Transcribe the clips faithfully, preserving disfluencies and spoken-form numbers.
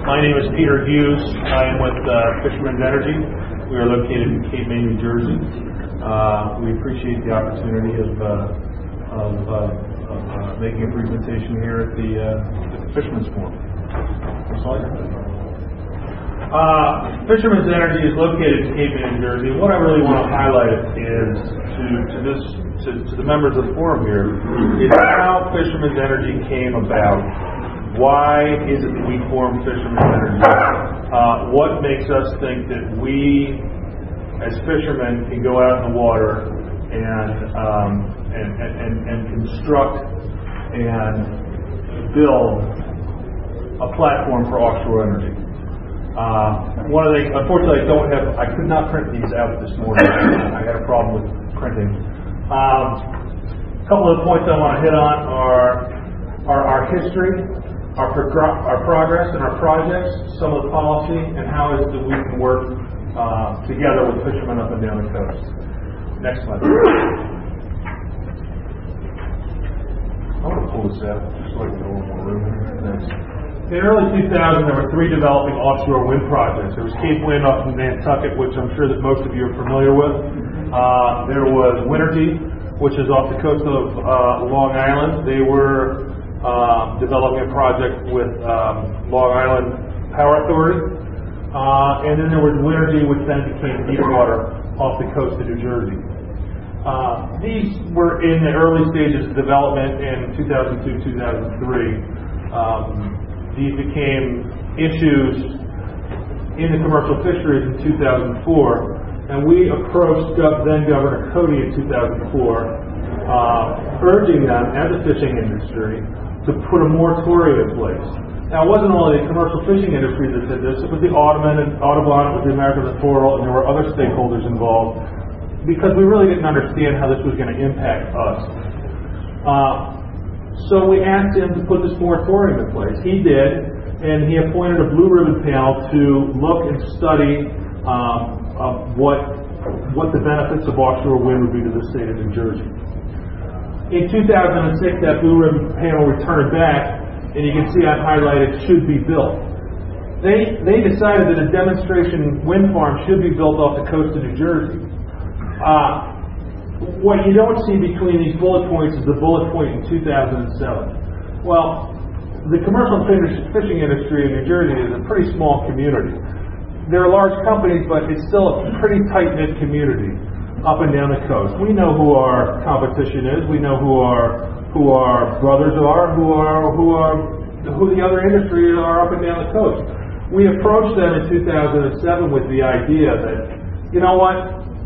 My name is Peter Hughes. I am with uh, Fisherman's Energy. We are located in Cape May, New Jersey. Uh, we appreciate the opportunity of, uh, of, uh, of uh, making a presentation here at the, uh, at the Fisherman's Forum. Uh, Fisherman's Energy is located in Cape May, New Jersey. What I really want to highlight is to, to this to, to the members of the forum here is how Fisherman's Energy came about. Why is it that we formed Fisherman's Energy? Uh, what makes us think that we, as fishermen, can go out in the water and um, and, and, and construct and build a platform for offshore energy? Uh, one of the unfortunately, I don't have. I could not print these out this morning. I had a problem with printing. Um, a couple of the points I want to hit on are are our history. Our, progr- our progress and our projects, some of the policy, and how is it that we can work uh, together with fishermen up and down the coast. Next slide. I want to pull this out just so I can get a little more room here. Thanks. In early two thousand, there were three developing offshore wind projects. There was Cape Wind off in Nantucket, which I'm sure that most of you are familiar with. Uh, there was Winergy, which is off the coast of uh, Long Island. They were Uh, developing a project with um, Long Island Power Authority. Uh, and then there was Winergy, which then became Deepwater off the coast of New Jersey. Uh, these were in the early stages of development in two thousand two, two thousand three. Um, these became issues in the commercial fisheries in two thousand four. And we approached then Governor Cody in two thousand four, uh, urging them as a fishing industry to put a moratorium in place. Now, it wasn't only the commercial fishing industry that did this, it was the Audubon, and Audubon, it was the American Littoral, and there were other stakeholders involved, because we really didn't understand how this was going to impact us. Uh, so we asked him to put this moratorium in place. He did, and he appointed a blue ribbon panel to look and study um, uh, what, what the benefits of offshore wind would be to the state of New Jersey. In two thousand six, that blue ribbon panel returned back, and you can see I've highlighted should be built. They they decided that a demonstration wind farm should be built off the coast of New Jersey. Uh, what you don't see between these bullet points is the bullet point in two thousand seven. Well, the commercial fishing industry in New Jersey is a pretty small community. There are large companies, but it's still a pretty tight-knit community up and down the coast. We know who our competition is. We know who our who our brothers are, who are who are who the other industries are up and down the coast. We approached them in two thousand seven with the idea that, you know what,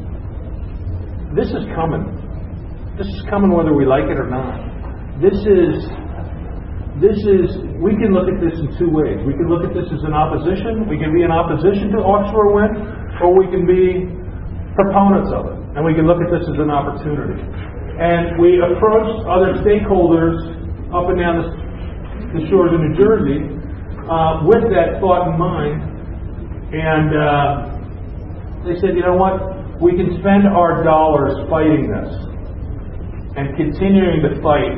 this is coming. This is coming whether we like it or not. This is this is we can look at this in two ways. We can look at this as an opposition. We can be in opposition to offshore wind, or we can be proponents of it. And we can look at this as an opportunity. And we approached other stakeholders up and down the, the shores of New Jersey uh, with that thought in mind. And uh, they said, you know what? We can spend our dollars fighting this and continuing to fight,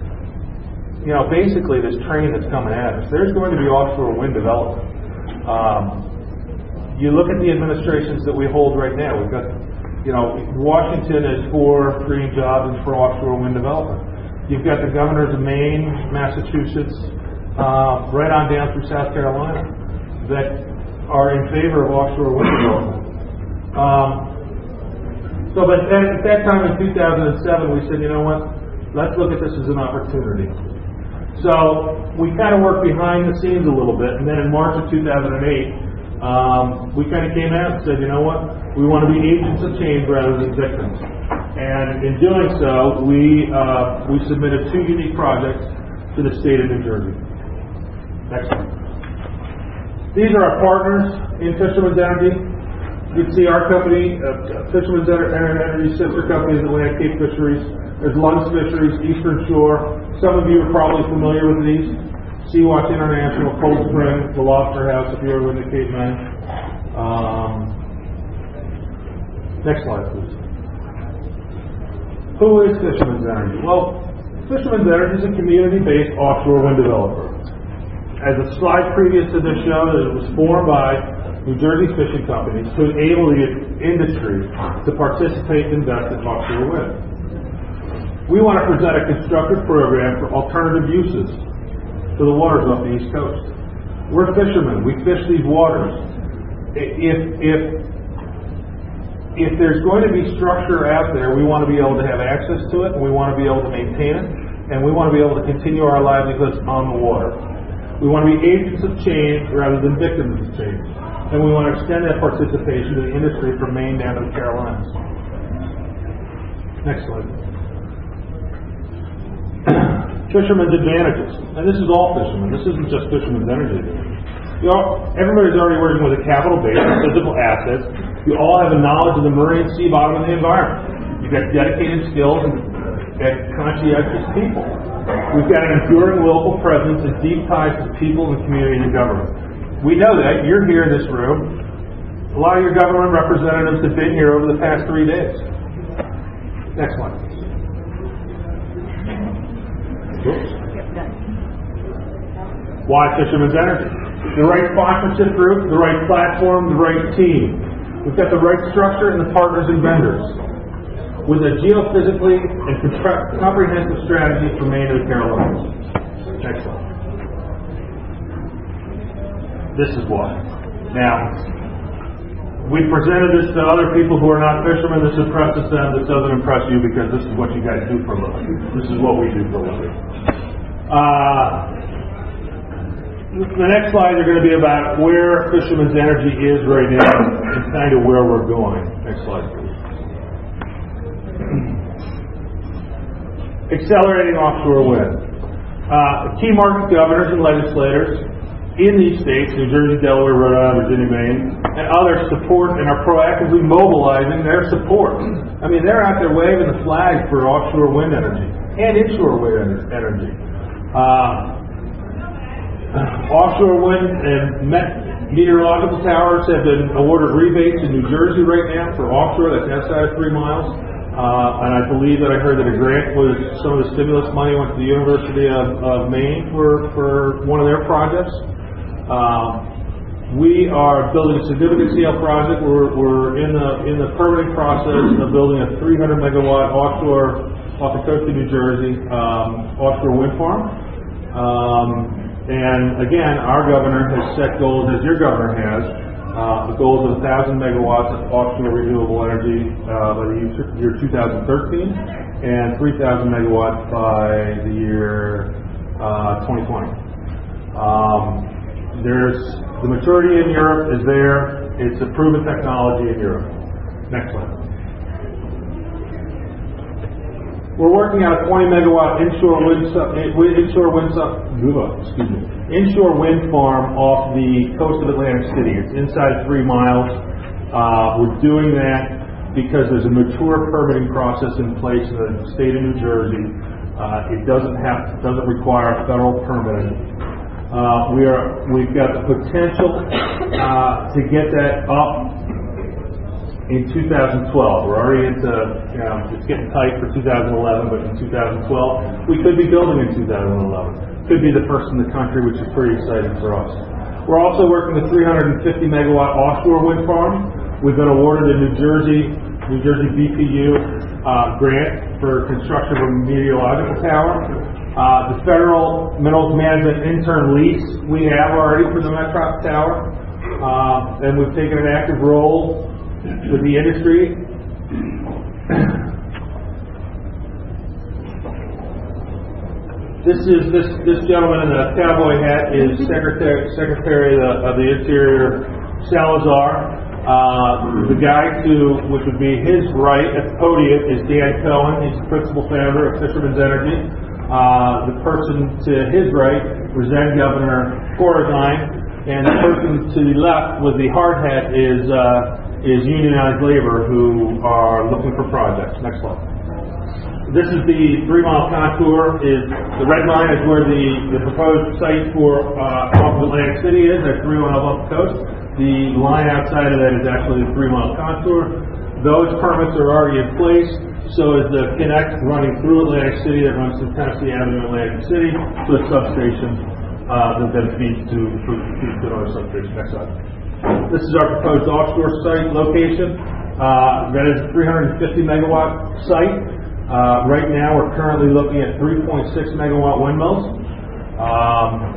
you know, basically this train that's coming at us. There's going to be offshore wind development. Um, you look at the administrations that we hold right now. We've got You know, Washington is for green jobs and for offshore wind development. You've got the governors of Maine, Massachusetts, uh, right on down through South Carolina that are in favor of offshore wind development. Um, so, but at, at that time in two thousand seven, we said, you know what? Let's look at this as an opportunity. So we kind of worked behind the scenes a little bit, and then in March of two thousand eight, um, we kind of came out and said, you know what? We want to be agents of change rather than victims. And in doing so, we uh, we submitted two unique projects to the state of New Jersey. Next one. These are our partners in Fisherman's Energy. You can see our company, uh, Fisherman's Energy, sister company is Atlantic Cape Fisheries. There's Lund's Fisheries, Eastern Shore. Some of you are probably familiar with these. Sea-Watch International, Cold Spring, the Lobster House, if you're ever in the Cape May. Um, Next slide, please. Who is Fisherman's Energy? Well, Fisherman's Energy is a community-based offshore wind developer. as a slide previous to this show, that it was formed by New Jersey fishing companies to enable the industry to participate and invest in offshore wind. We want to present a constructive program for alternative uses for the waters off the East Coast. We're fishermen. We fish these waters. If, if, if there's going to be structure out there, we want to be able to have access to it, and we want to be able to maintain it, and we want to be able to continue our livelihoods on the water. We want to be agents of change rather than victims of change. And we want to extend that participation to the industry from Maine down to the Carolinas. Next slide. Fishermen's advantages. And this is all fishermen. This isn't just fishermen's energy advantage. You know, everybody's already working with a capital base, physical assets. You all have a knowledge of the marine sea bottom and the environment. You've got dedicated skills and, and conscientious people. We've got an enduring local presence and deep ties to people and the community and government. We know that. You're here in this room. A lot of your government representatives have been here over the past three days. Next one. Oops. Why Fishermen's Energy? The right sponsorship group, the right platform, the right team. We've got the right structure and the partners and vendors. With a geophysically and comprehensive strategy for Maine and the Carolinas. Next one. This is why. Now, we presented this to other people who are not fishermen. This impresses them. This doesn't impress you because this is what you guys do for a living. This is what we do for a living. Uh, the next slides are going to be about where Fishermen's Energy is right now and kind of where we're going. Next slide, please. Accelerating offshore wind. Uh, key market governors and legislators in these states, New Jersey, Delaware, Rhode Island, Virginia, Maine, and others support and are proactively mobilizing their support. I mean, they're out there waving the flag for offshore wind energy and inshore wind energy. Uh, offshore wind and met meteorological towers have been awarded rebates in New Jersey right now for offshore that's outside of three miles. Uh, and I believe that I heard that a grant was, some of the stimulus money went to the University of, of Maine for, for one of their projects. Um, we are building a significant scale project. We're, we're in the in the permitting process of building a three hundred megawatt offshore off the coast of New Jersey um, offshore wind farm. Um, and again, our governor has set goals, as your governor has, uh, the goals of one thousand megawatts of offshore renewable energy uh, by the year two thousand thirteen and three thousand megawatts by the year uh, twenty twenty. Um, There's the maturity in Europe is there. It's a proven technology in Europe. Next one. We're working on a twenty megawatt inshore wind inshore wind excuse me inshore wind farm off the coast of Atlantic City. It's inside three miles. Uh, we're doing that because there's a mature permitting process in place in the state of New Jersey. Uh, it doesn't have doesn't require federal permitting. Uh, we are, we've got the potential uh, to get that up in two thousand twelve. We're already into, you know, it's getting tight for two thousand eleven, but in two thousand twelve, we could be building in two thousand eleven. Could be the first in the country, which is pretty exciting for us. We're also working the three hundred fifty megawatt offshore wind farm. We've been awarded a New Jersey, New Jersey B P U uh, grant for construction of a meteorological tower. Uh, the federal minerals management intern lease we have already for the Metrop Tower, uh, and we've taken an active role with the industry. This is this this gentleman in the cowboy hat is Secretary Secretary of the, of the Interior Salazar. Uh, the guy to which would be his right at the podium is Dan Cohen. He's the principal founder of Fishermen's Energy. Uh, the person to his right was then Governor Corzine, and the person to the left with the hard hat is uh, is unionized labor who are looking for projects. Next slide. This is the three mile contour. Is the red line is where the, the proposed site for uh, off of Atlantic City is. That's three miles off the coast. The line outside of that is actually the three mile contour. Those permits are already in place. So is the connect running through Atlantic City that runs through Tennessee Avenue, Atlantic City, to a substation uh, that then feeds to, feeds to another substation. Next slide. This is our proposed offshore site location. Uh, that is a three hundred fifty megawatt site. Uh, right now, we're currently looking at three point six megawatt windmills. Um,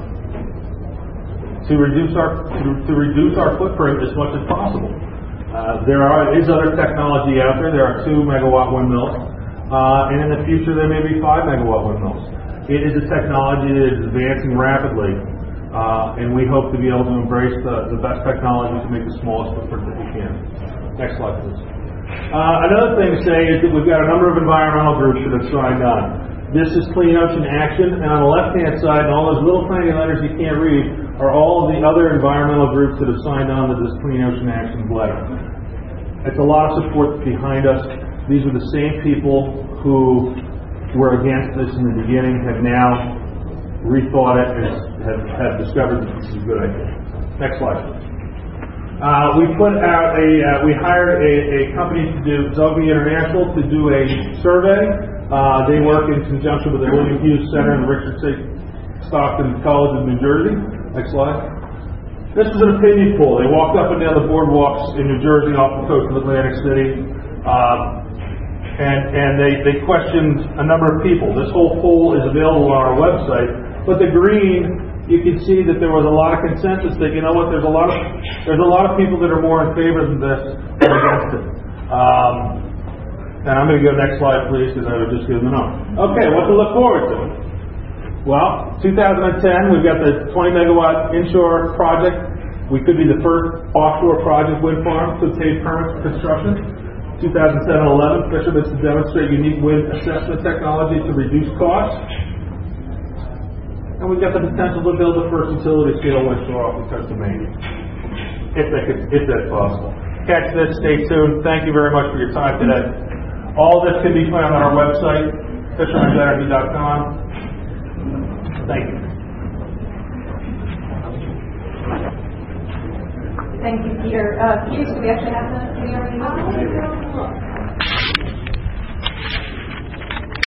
to reduce our to, to reduce our footprint as much as possible. Uh, there are is other technology out there. There are two megawatt windmills, uh, and in the future there may be five megawatt windmills. It is a technology that is advancing rapidly, uh, and we hope to be able to embrace the, the best technology to make the smallest footprint that we can. Next slide, please. Uh, another thing to say is that we've got a number of environmental groups that have signed on. This is Clean Ocean Action, and on the left-hand side, and all those little tiny letters you can't read, are all of the other environmental groups that have signed on to this Clean Ocean Action letter. It's a lot of support behind us. These are the same people who were against this in the beginning, have now rethought it, and have, have discovered that this is a good idea. Next slide. Uh, we put out a, uh, we hired a, a company to do, Zogby International, to do a survey. Uh, they work in conjunction with the William Hughes Center and the Richard C. Stockton College of New Jersey. Next slide. This was an opinion poll. They walked up and down the boardwalks in New Jersey off the coast of Atlantic City, uh, and, and they, they questioned a number of people. This whole poll is available on our website, but the green, you can see that there was a lot of consensus that, you know what, there's a lot of there's a lot of people that are more in favor than this than against it. Um, and I'm going to go next slide, please, because I would just give them a note. Okay, what to look forward to? Well, two thousand ten, we've got the twenty megawatt inshore project. We could be the first offshore project wind farm to obtain permits for construction. two thousand seven eleven, Fisherman's to demonstrate unique wind assessment technology to reduce costs. And we've got the potential to build the first utility scale wind farm off the coast of Maine. If, that could, if that's possible. Catch this, stay tuned. Thank you very much for your time today. All this can be found on our website, fishermans energy dot com. Thank you. Thank you, Peter. Uh, Peter, do we actually have the, do we already have the